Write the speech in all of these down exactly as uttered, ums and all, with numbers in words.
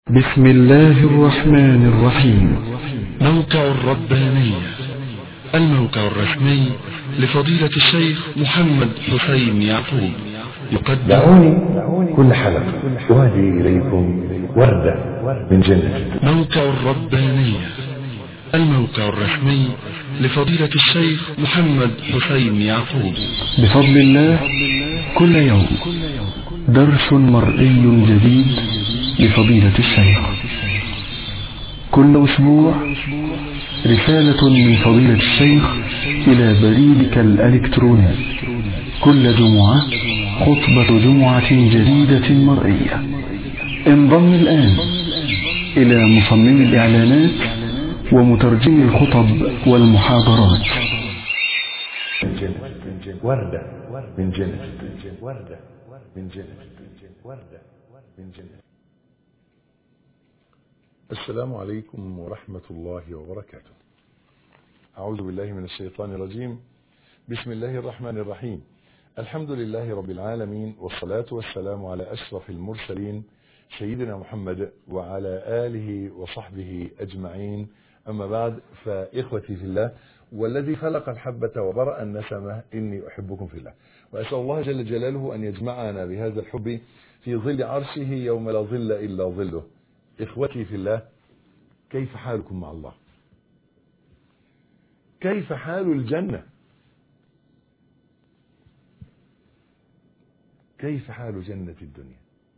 بسم الله الرحمن الرحيم. موقع الربانية، الموقع الرسمي لفضيلة الشيخ محمد حسين يعقوب، يقدم دعوني كل حلقة أهدي إليكم وردة من جنة. موقع الربانية، الموقع الرسمي لفضيلة الشيخ محمد حسين يعقوب. بفضل الله كل يوم درس مرئي جديد لفضيلة الشيخ، كل أسبوع رسالة من فضيلة الشيخ إلى بريدك الإلكتروني، كل جمعة خطبة جمعة جديدة مرئية. انضم الآن إلى مصمم الإعلانات ومترجم الخطب والمحاضرات. وردة من جنة، وردة من جنة، وردة من جنة. السلام عليكم ورحمة الله وبركاته. أعوذ بالله من الشيطان الرجيم. بسم الله الرحمن الرحيم. الحمد لله رب العالمين، والصلاة والسلام على أشرف المرسلين سيدنا محمد وعلى آله وصحبه أجمعين. أما بعد، فإخوتي في الله والذي خلق الحبة وبرأ النسمة إني أحبكم في الله، وأسأل الله جل جلاله أن يجمعنا بهذا الحب في ظل عرشه يوم لا ظل إلا ظله. إخوتي في الله، كيف حالكم مع الله؟ كيف حال الجنة؟ كيف حال جنة الدنيا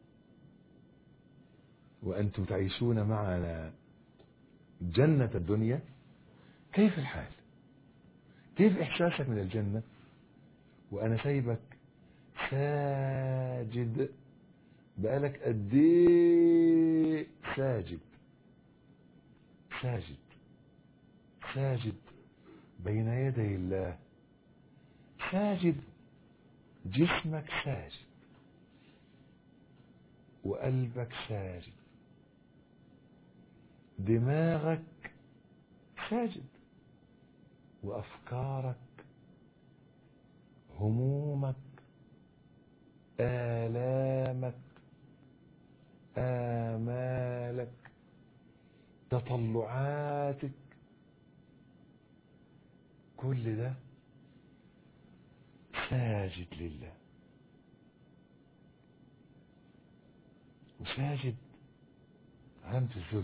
وأنتم تعيشون معنا جنة الدنيا؟ كيف الحال؟ كيف إحساسك من الجنة وأنا سايبك ساجد بقالك قد ايه؟ ساجد ساجد ساجد بين يدي الله، ساجد، جسمك ساجد وقلبك ساجد، دماغك ساجد وأفكارك، همومك، آلامك، آمالك، تطلعاتك، كل ده ساجد لله، وساجد علامة الذل.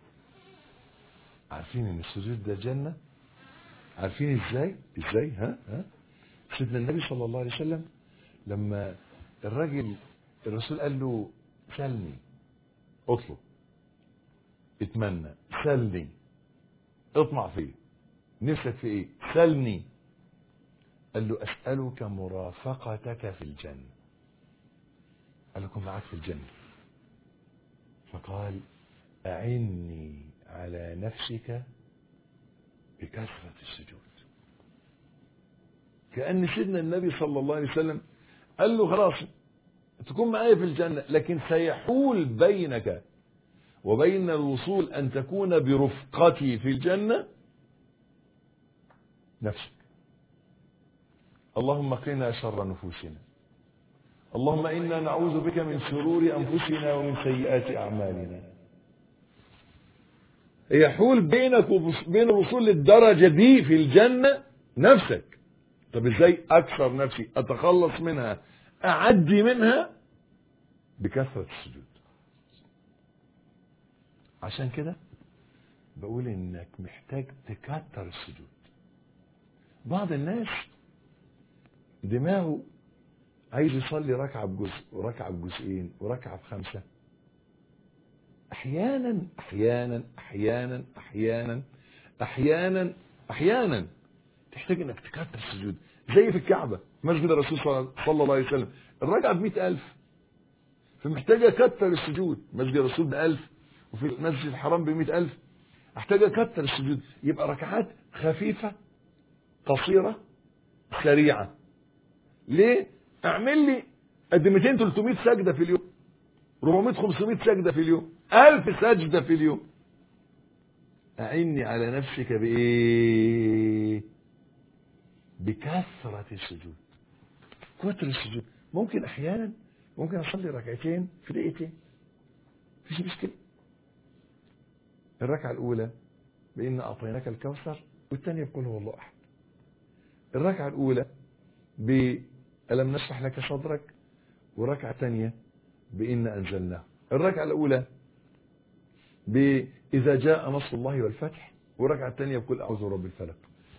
عارفين ان السجود ده جنة؟ عارفين ازاي؟ ازاي؟ ها ها سيدنا النبي صلى الله عليه وسلم لما الراجل الرسول قال له سلني، اطلب، اتمنى، سلني، اطمع فيه، نفسك في ايه؟ سلني. قال له اسألك مرافقتك في الجنة. قال لكم معاك في الجنة. فقال اعني على نفسك بكثرة السجود. كأن سيدنا النبي صلى الله عليه وسلم قال له خلاص تكون معايا في الجنة، لكن سيحول بينك وبين الوصول أن تكون برفقتي في الجنة نفسك. اللهم قنا شر نفوسنا، اللهم إنا نعوذ بك من شرور أنفسنا ومن سيئات أعمالنا. يحول بينك وبين الوصول للدرجة دي في الجنة نفسك. طب ازاي اكثر نفسي، اتخلص منها، اعدي منها؟ بكثرة السجود. عشان كده بقول انك محتاج تكتر السجود. بعض الناس دماغه عايز يصلي ركعة بجزء وركعة بجزئين وركعة بخمسة. احيانا احيانا احيانا احيانا احيانا احيانا تحتاج انك تكتر السجود. زي في الكعبة، مسجد الرسول صلى الله عليه وسلم الركعة بمئة ألف، فمحتاج أكتر السجود. مسجد الرسول بألف، وفي المسجد الحرام بمئة ألف، احتاج أكتر السجود. يبقى ركعات خفيفة قصيرة سريعة. ليه؟ اعمل لي قد مئتين ثلاثمائة سجدة في اليوم، أربعمائة خمسمائة سجدة في اليوم، ألف سجدة في اليوم. أعني على نفسك بإيه؟ بكثرة السجود. كثرة السجود. ممكن احيانا ممكن اصلي ركعتين في دقيقتين، مفيش مشكلة. الركعة الأولى بإن أعطيناك الكوثر، والثانية بقول هو الله أحد. الركعة الأولى بألم نشرح لك صدرك، والركعة الثانية بإن أنزلناه. الركعة الأولى بإذا جاء نصر الله والفتح، والركعة الثانية بقول أعوذ برب الفلق.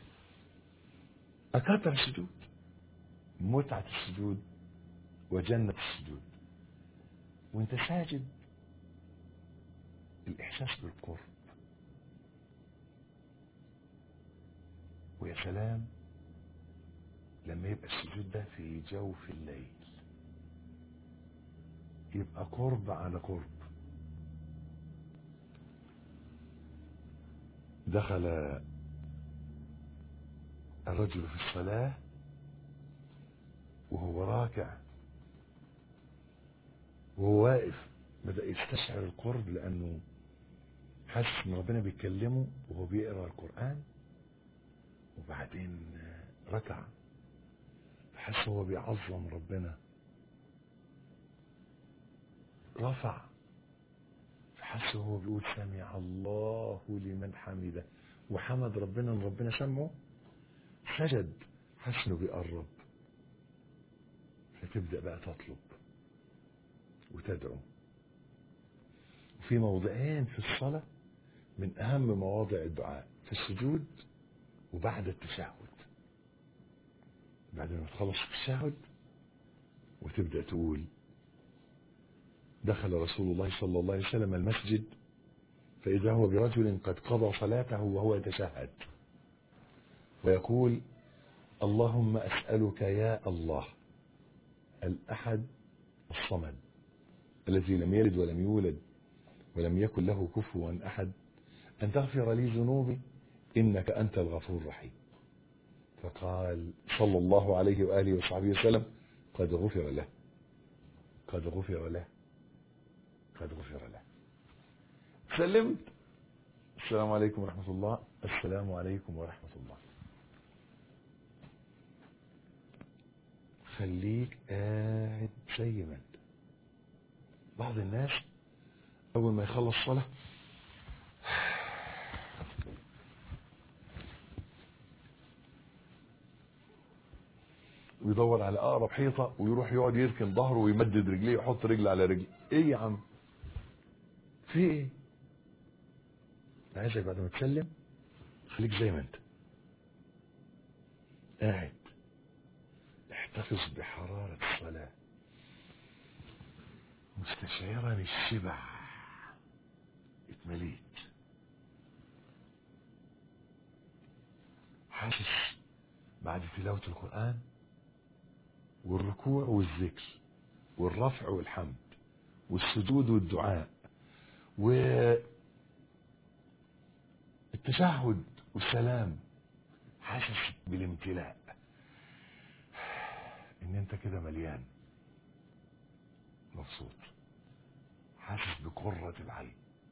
أكثر السجود، متعة السجود وجنة السجود. وانت ساجد الإحساس بالقرب، ويا سلام لما يبقى السجود ده في جوف الليل، يبقى قرب على قرب. دخل الرجل في الصلاة وهو راكع وهو واقف، بدأ يستشعر القرب لأنه حاسس ان ربنا بيكلمه وهو بيقرأ القرآن. وبعدين ركع، حاسس هو بيعظم ربنا. رفع، حاسس هو بيقول سمع الله لمن حمده، وحمد ربنا ان ربنا سمعه. سجد، حاسس انه بيقرب. فتبدأ بقى تطلب وتدعو. وفي موضعين في الصلاة من أهم مواضع الدعاء، في السجود وبعد التشهد. بعد ما تخلص التشهد وتبدأ تقول: دخل رسول الله صلى الله عليه وسلم المسجد فإذا هو برجل قد قضى صلاته وهو يتشهد ويقول: اللهم أسألك يا الله الأحد الصمد الذي لم يلد ولم يولد ولم يكن له كفوا أحد أن تغفر لي ذنوبي إنك أنت الغفور الرحيم. فقال صلى الله عليه وآله وصحبه وسلم: قد غفر له، قد غفر له، قد غفر له. سلمت: السلام عليكم ورحمة الله، السلام عليكم ورحمة الله. خليك قاعد زي ما انت. بعض الناس أول ما يخلص صلاة ويدور على أقرب حيطة ويروح يقعد يركن ظهره ويمدد رجليه ويحط رجل على رجل. إيه يا عم؟ في إيه؟ أنا عايزك بعد ما تسلم خليك زي ما أنت قاعد، احتفظ بحرارة الصلاة مستشعرا الشبع. اتمليت، حاسس بعد تلاوة القرآن والركوع والذكر والرفع والحمد والسجود والدعاء والتشهد والسلام، حاسس بالامتلاء، ان انت كده مليان مبسوط، حاسس بقرة العين.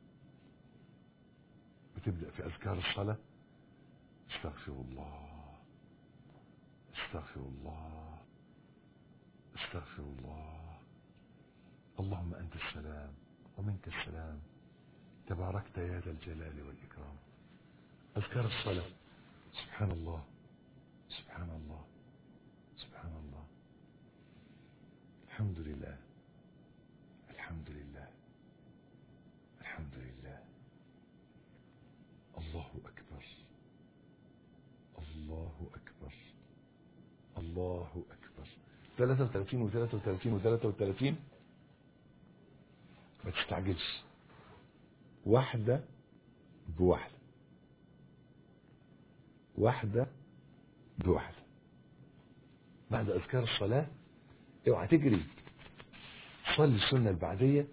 بتبدأ في أذكار الصلاة: استغفر الله، استغفر الله، استغفر الله، اللهم أنت السلام ومنك السلام، تباركت يا ذا الجلال والإكرام. أذكار الصلاة: سبحان الله، سبحان الله، سبحان الله، الحمد لله، الحمد لله، الحمد لله، الله أكبر، الله أكبر، الله أكبر. ثلاثة وثلاثين وثلاثة وثلاثين وثلاثة وثلاثين. ما تستعجلش، واحدة بواحدة، واحدة بواحدة. بعد أذكار الصلاة اوعى تجري، صلي السنة البعدية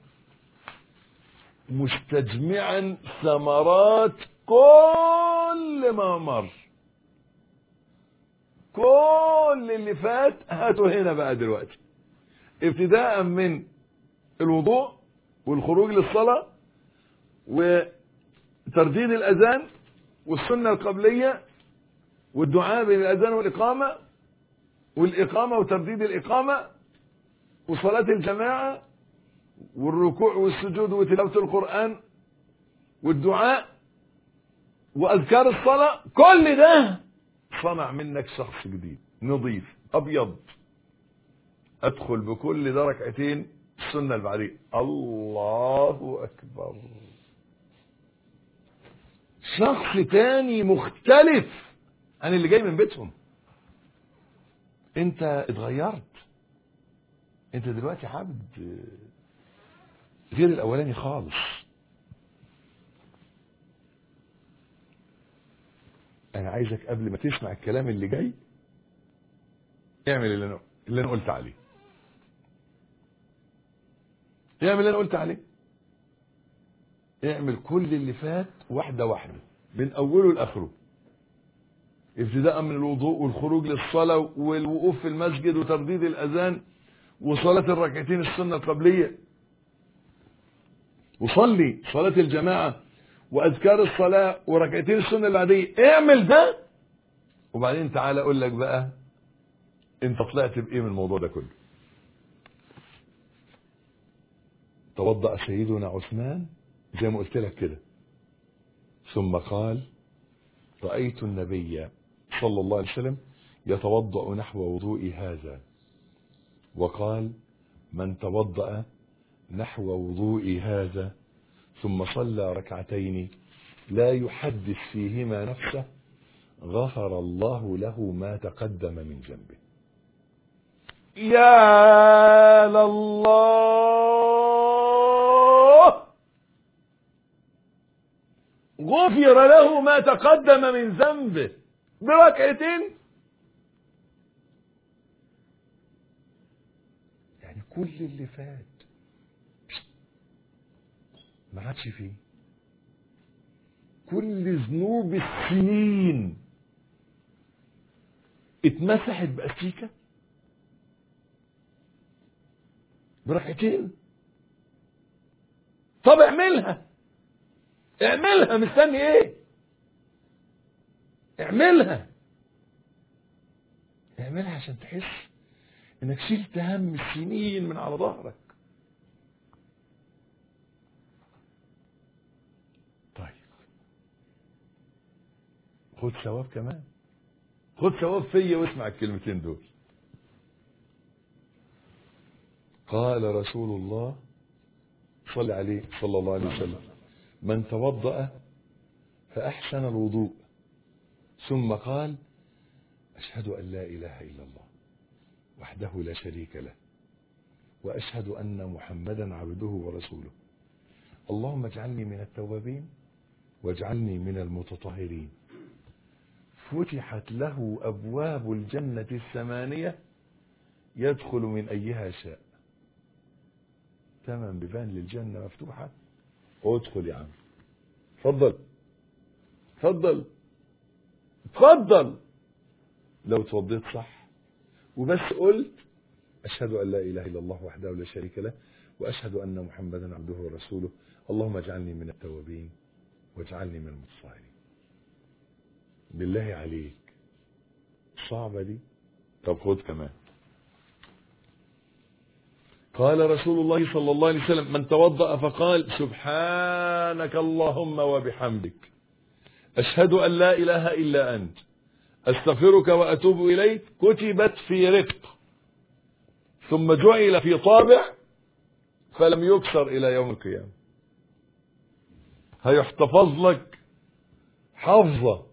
مستجمعا ثمرات كل ما مر. كل اللي فات هاته هنا بقى دلوقتي، ابتداء من الوضوء والخروج للصلاة وترديد الأذان والسنة القبلية والدعاء بين الأذان والإقامة والإقامة وترديد الإقامة وصلاة الجماعة والركوع والسجود وتلاوة القرآن والدعاء واذكار الصلاة، كل ده صنع منك شخص جديد نظيف ابيض. ادخل بكل ده ركعتين السنة البعدية، الله اكبر، شخص تاني مختلف عن اللي جاي من بيتهم. انت اتغيرت، انت دلوقتي عبد غير الاولاني خالص. انا عايزك قبل ما تسمع الكلام اللي جاي اعمل اللي انا اللي انا قلت عليه، اعمل اللي انا قلت عليه، اعمل كل اللي فات واحده واحده من اوله لاخره، ابتداء من الوضوء والخروج للصلاه والوقوف في المسجد وترديد الاذان وصلاه الركعتين السنه القبليه، وصلي صلاه الجماعه واذكار الصلاه وركعتين السنه العاديه. اعمل ده وبعدين تعالى اقول لك بقى انت طلعت بايه من الموضوع ده كله. توضأ سيدنا عثمان زي ما قلت لك كده، ثم قال رأيت النبي صلى الله عليه وسلم يتوضأ نحو وضوئي هذا، وقال من توضأ نحو وضوئي هذا ثم صلى ركعتين لا يحدث فيهما نفسه غفر الله له ما تقدم من ذنبه. يا لله، غفر له ما تقدم من ذنبه بركعتين. يعني كل اللي فات ما عادش فيه، كل ذنوب السنين اتمسحت بأستيكة بركعتين. طب اعملها، اعملها، مستني ايه؟ اعملها، اعملها عشان تحس انك شلت هم السنين من على ظهرك. طيب خد ثواب كمان، خد ثواب فيا واسمع الكلمتين دول. قال رسول الله صلى عليه صلى الله عليه وسلم من توضأ فأحسن الوضوء ثم قال أشهد أن لا إله إلا الله وحده لا شريك له وأشهد أن محمدا عبده ورسوله اللهم اجعلني من التوابين واجعلني من المتطهرين، فتحت له أبواب الجنة الثمانية يدخل من أيها شاء. ثمان بيبان للجنة مفتوحة، ادخل يا عم، اتفضل اتفضل اتفضل. لو توضيت صح وبس قلت أشهد أن لا إله إلا الله وحده لا شريك له وأشهد أن محمدا عبده ورسوله اللهم اجعلني من التوابين واجعلني من المتطهرين. بالله عليك صعبة دي؟ طب خد كمان. قال رسول الله صلى الله عليه وسلم من توضأ فقال سبحانك اللهم وبحمدك أشهد أن لا إله إلا أنت أستغفرك وأتوب إليك كتبت في رق ثم جعل في طابع فلم يكسر إلى يوم القيامة. هيحتفظ لك حفظة،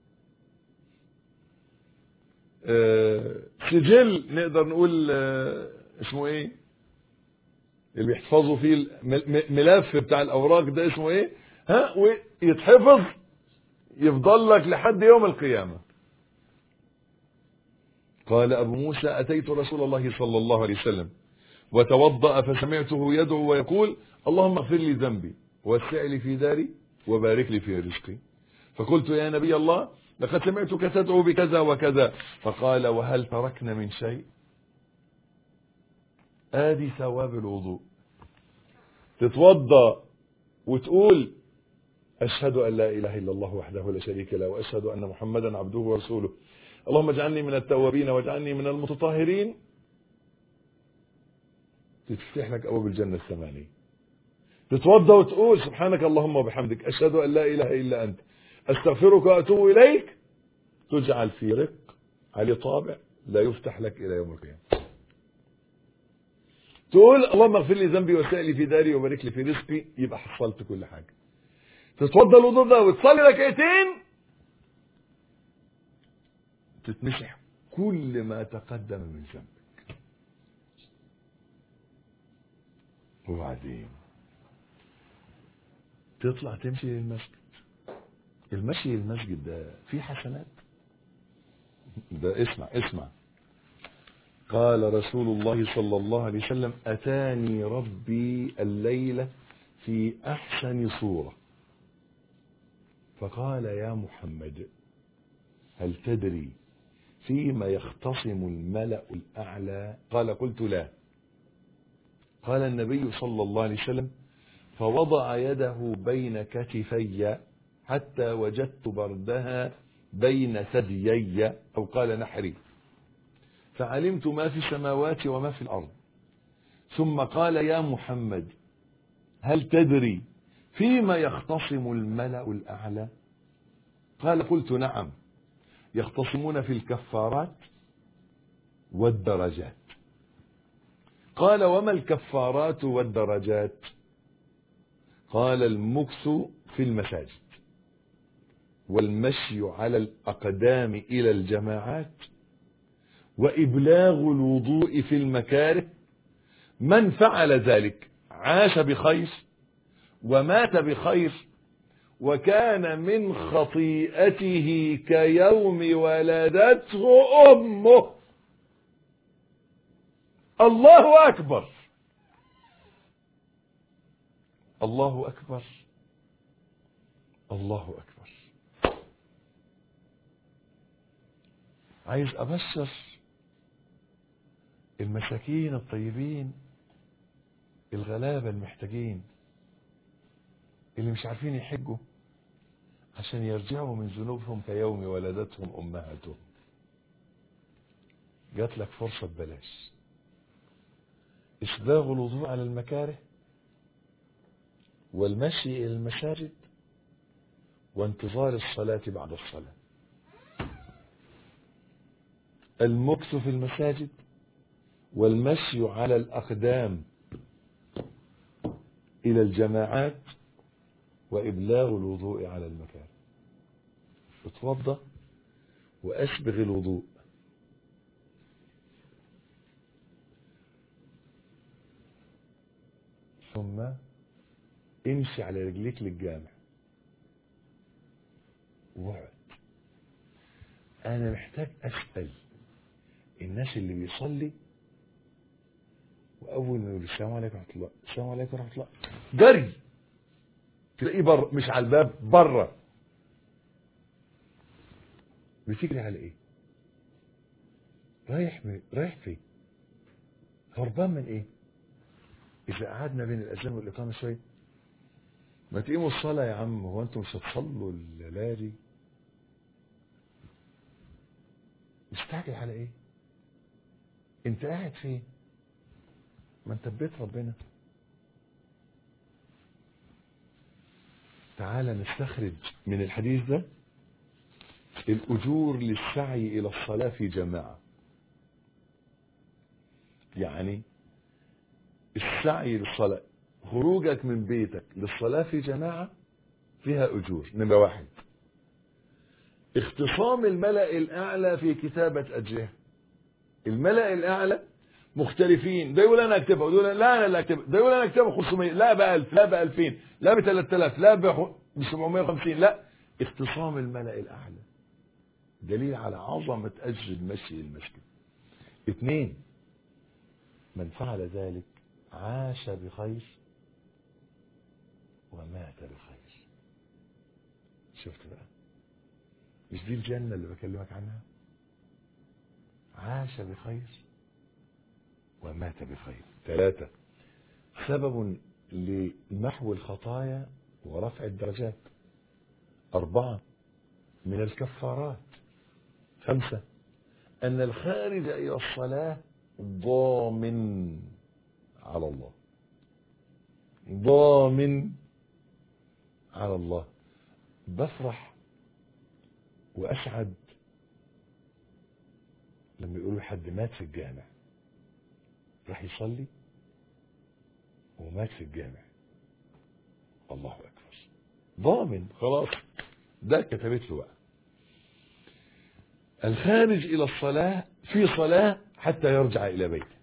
أه سجل نقدر نقول أه اسمه ايه اللي بيحفظوا فيه الملف بتاع الأوراق ده اسمه ايه، ها، ويتحفظ يفضل لك لحد يوم القيامة. قال أبو موسى أتيت رسول الله صلى الله عليه وسلم وتوضأ فسمعته يدعو ويقول اللهم اغفر لي ذنبي ووسع لي في داري وبارك لي في رزقي، فقلت يا نبي الله لقد سمعتك تدعو بكذا وكذا، فقال وهل تركنا من شيء؟ آدي ثواب الوضوء، تتوضأ وتقول أشهد أن لا إله إلا الله وحده لا شريك له وأشهد أن محمدا عبده ورسوله اللهم اجعلني من التوابين واجعلني من المتطهرين، تفتح لك أبواب الجنة الثمانية. تتوضى وتقول سبحانك اللهم وبحمدك أشهد أن لا إله إلا أنت أستغفرك وأتوب إليك، تجعل في رق عليه طابع لا يفتح لك إلى يوم القيامة. تقول اللهم اغفر لي ذنبي وسائلي في داري وبارك لي في رزقي، يبقى حصلت كل حاجة. تتوضى الوضوء ده وتصلي ركعتين، تتمسح كل ما تقدم من ذنبك. وبعدين تطلع تمشي للمسجد. المشي للمسجد ده فيه حسنات. ده اسمع اسمع قال رسول الله صلى الله عليه وسلم أتاني ربي الليلة في أحسن صورة فقال يا محمد هل تدري فيما يختصم الملأ الأعلى؟ قال قلت لا. قال النبي صلى الله عليه وسلم فوضع يده بين كتفي حتى وجدت بردها بين ثديي أو قال نحري، فعلمت ما في السماوات وما في الأرض. ثم قال يا محمد هل تدري فيما يختصم الملأ الأعلى؟ قال قلت نعم، يختصمون في الكفارات والدرجات. قال وما الكفارات والدرجات؟ قال المكث في المساجد والمشي على الأقدام إلى الجماعات وإبلاغ الوضوء في المكاره. من فعل ذلك عاش بخير ومات بخير وكان من خطيئته كيوم ولدته أمه. الله أكبر الله أكبر الله أكبر. عايز أبشر المساكين الطيبين الغلابة المحتاجين اللي مش عارفين يحجوا عشان يرجعوا من ذنوبهم كيوم ولدتهم أمهاتهم. جات لك فرصة ببلاش، إسباغ الوضوء على المكاره والمشي إلى المساجد وانتظار الصلاة بعد الصلاة. المكث في المساجد والمشي على الأقدام إلى الجماعات وإبلاغ الوضوء على المكان. اتوضى وأسبغ الوضوء، ثم امشي على رجليك للجامع واقعد. أنا محتاج أسأل الناس اللي بيصلي وأول ما يقول السلام عليكم ورحمة الله السلام عليكم ورحمة الله جري تلاقيه بره، مش على الباب، بره. بتجري على ايه؟ رايح من... رايح فين؟ هربان من ايه؟ اذا قعدنا بين الاذان والاقامه شويه، ما تقيموا الصلاه يا عم، هو انتم مش هتصلوا الليالي؟ مستعجل على ايه؟ انت قاعد فين؟ ما انت ببيت ربنا. تعال نستخرج من الحديث ده الأجور للسعي إلى الصلاة في جماعة. يعني السعي للصلاة، خروجك من بيتك للصلاة في جماعة فيها أجور. نمرة واحد، اختصام الملأ الأعلى في كتابة أجرها. الملأ الأعلى مختلفين، ده يقول أنا أكتبها وده يقول لا أنا اللي أكتبها، ده يقول أنا أكتبها خمسمية، لا بألف، لا بألفين، لا بثلاثة آلاف، لا بسبعمية وخمسين. لا، اختصام الملأ الأعلى دليل على عظمة أجر المشي للمسجد. اثنين، من فعل ذلك عاش بخير ومات بخير. شفت بقى؟ مش دي الجنة اللي بكلمك عنها؟ عاش بخير ومات بخير. ثلاثة، سبب لمحو الخطايا ورفع الدرجات. أربعة، من الكفارات. خمسة، أن الخارج إلى الصلاة ضامن على الله. ضامن على الله. بفرح وأسعد لما يقولوا حد مات في الجامع، راح يصلي ومات في الجامع، الله أكبر، ضامن خلاص، ده كتبت له بقى. الخارج إلى الصلاة في صلاة حتى يرجع إلى بيته.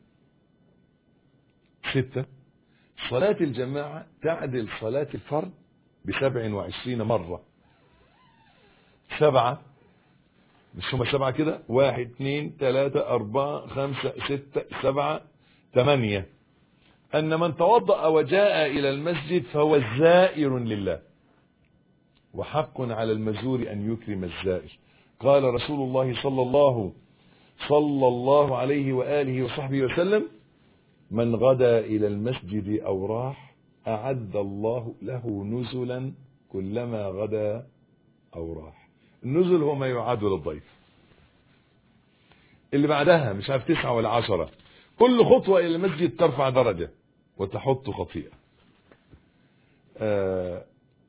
ستة، صلاة الجماعة تعدل صلاة الفرد بسبع وعشرين مرة. سبعة، مش هما سبعة كده، واحد اثنين ثلاثة أربعة خمسة ستة سبعة ثمانية، أن من توضأ وجاء إلى المسجد فهو زائر لله، وحق على المزور أن يكرم الزائر. قال رسول الله صلى الله صلى الله عليه وآله وصحبه وسلم: من غدا إلى المسجد أو راح أعد الله له نزلا كلما غدا أو راح. النزل هو ما يعاد للضيف. اللي بعدها مش عارف تسعة ولا عشرة، كل خطوة إلى المسجد ترفع درجة وتحط خطيئة. آه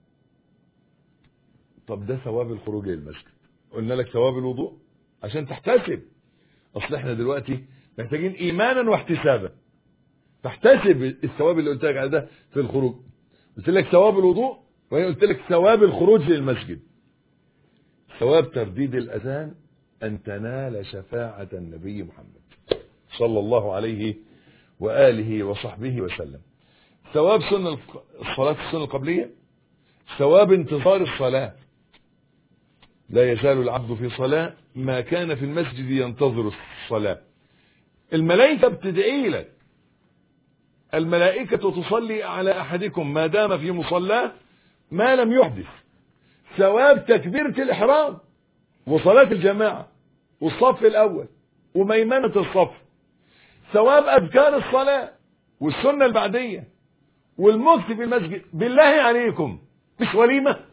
طب ده ثواب الخروج إلى المسجد. قلنا لك ثواب الوضوء عشان تحتسب. أصل احنا دلوقتي محتاجين إيمانا واحتسابا. تحتسب الثواب اللي قلت لك على ده في الخروج. قلت لك ثواب الوضوء، وهي قلت لك ثواب الخروج للمسجد. ثواب ترديد الأذان أن تنال شفاعة النبي محمد صلى الله عليه وآله وصحبه وسلم. ثواب سنة الصلاة السنة القبلية، ثواب انتظار الصلاة. لا يزال العبد في صلاة ما كان في المسجد ينتظر الصلاة. الملائكة بتدعي لك، الملائكة تصلي على أحدكم ما دام في مصلاه ما لم يحدث. ثواب تكبيرة الإحرام وصلاة الجماعة والصف الأول وميمنة الصف. ثواب أذكار الصلاة والسنة البعدية والمكث في المسجد. بالله عليكم مش وليمة؟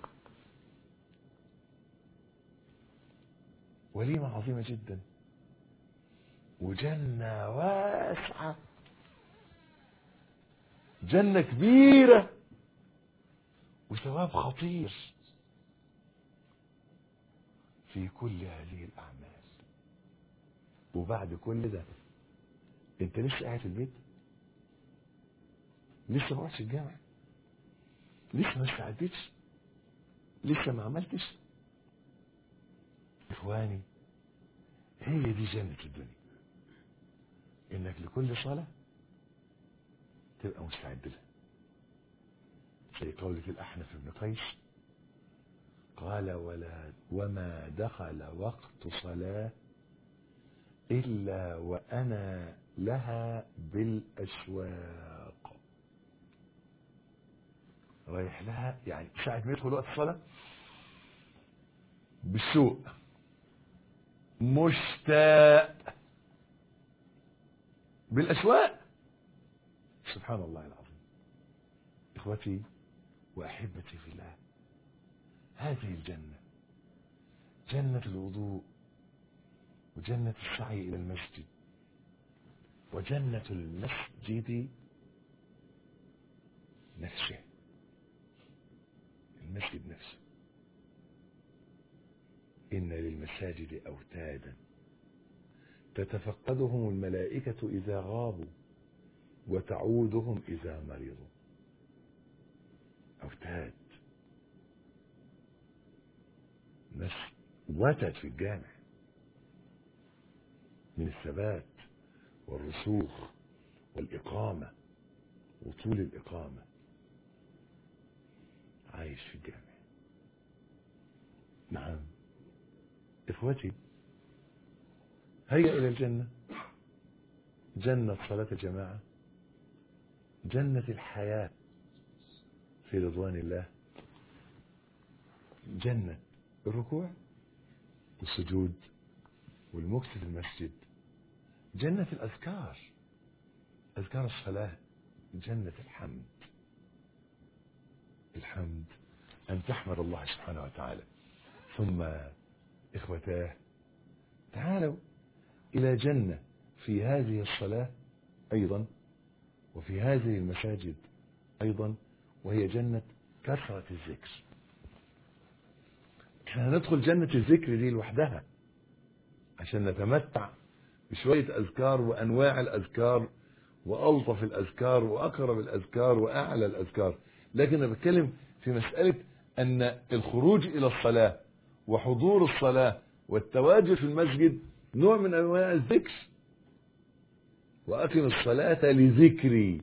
وليمة عظيمة جدا، وجنة واسعة، جنة كبيرة، وثواب خطير في كل هذه الأعمال. وبعد كل ده انت لسه قاعد في البيت، لسه ما رحتش الجامع، لسه ما استعدتش، لسه ما عملتش. اخواني، هي دي جنة الدنيا، انك لكل صلاة تبقى مستعد لها. زي قولة الأحنف بن قيس قال: ولا وما دخل وقت صلاة إلا وأنا لها بالأشواق. رايح لها يعني ساعة ما يدخل وقت الصلاة بالسوق، مشتاق بالأشواق. سبحان الله العظيم. إخوتي وأحبتي في الله، هذه الجنة، جنة الوضوء، وجنة السعي إلى المسجد، وجنة المسجد نفسه، المسجد نفسه. إن للمساجد أوتادا تتفقدهم الملائكة إذا غابوا وتعودهم إذا مرضوا. أوتاد، ناس وتد في الجامع من الثبات والرسوخ والإقامة وطول الإقامة، عايش في الجامع. نعم إخوتي، هيا إلى الجنة، جنة صلاة الجماعة، جنة الحياة في رضوان الله، جنة الركوع والسجود والمكث في المسجد، جنة الأذكار، أذكار الصلاة، جنة الحمد. الحمد أن تحمد الله سبحانه وتعالى. ثم إخوتاه، تعالوا إلى جنة في هذه الصلاة أيضا، وفي هذه المساجد أيضا، وهي جنة كثرة الذكر. احنا هندخل جنة الذكر دي لوحدها عشان نتمتع بشوية أذكار وأنواع الأذكار وألطف الأذكار وأقرب الأذكار وأعلى الأذكار. لكن أنا بتكلم في مسألة أن الخروج إلى الصلاة وحضور الصلاة والتواجد في المسجد نوع من أنواع الذكر. وأقم الصلاة لذكري،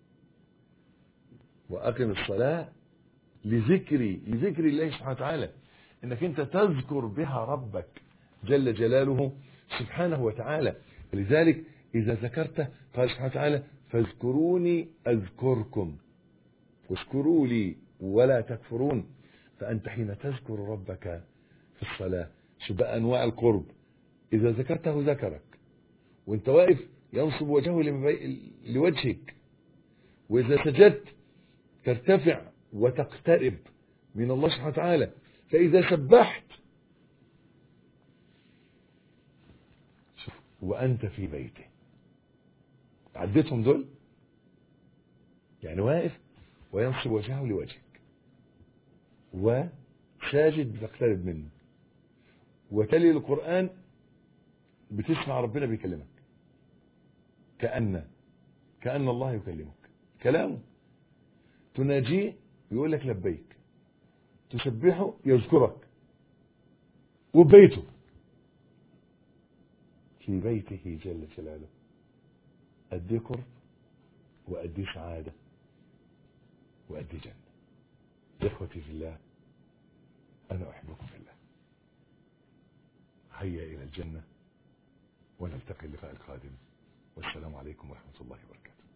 وأقم الصلاة لذكري، لذكر الله سبحانه وتعالى، إنك أنت تذكر بها ربك جل جلاله سبحانه وتعالى. لذلك إذا ذكرت قال سبحانه وتعالى فاذكروني أذكركم واشكروا لي ولا تكفرون. فأنت حين تذكر ربك في الصلاة شو بقى أنواع القرب. إذا ذكرته ذكرك، وانت واقف ينصب وجهه لوجهك، وإذا سجدت ترتفع وتقترب من الله سبحانه وتعالى، فإذا سبحت شوف وأنت في بيته. عدتهم دول يعني واقف وينصب وجهه لوجهك، وساجد بتقترب منه، وتلي القرآن بتسمع ربنا بيكلمك كأن كأن الله يكلمك كلامه، تناجيه يقول لك لبيك، تسبحه يذكرك، وبيته في بيته جل جلاله قد ايه قرب وقد ايه سعاده وقد ايه جنه. اخوتي في الله، انا احبكم في الله. هيا الى الجنه ونلتقي اللقاء القادم، والسلام عليكم ورحمه الله وبركاته.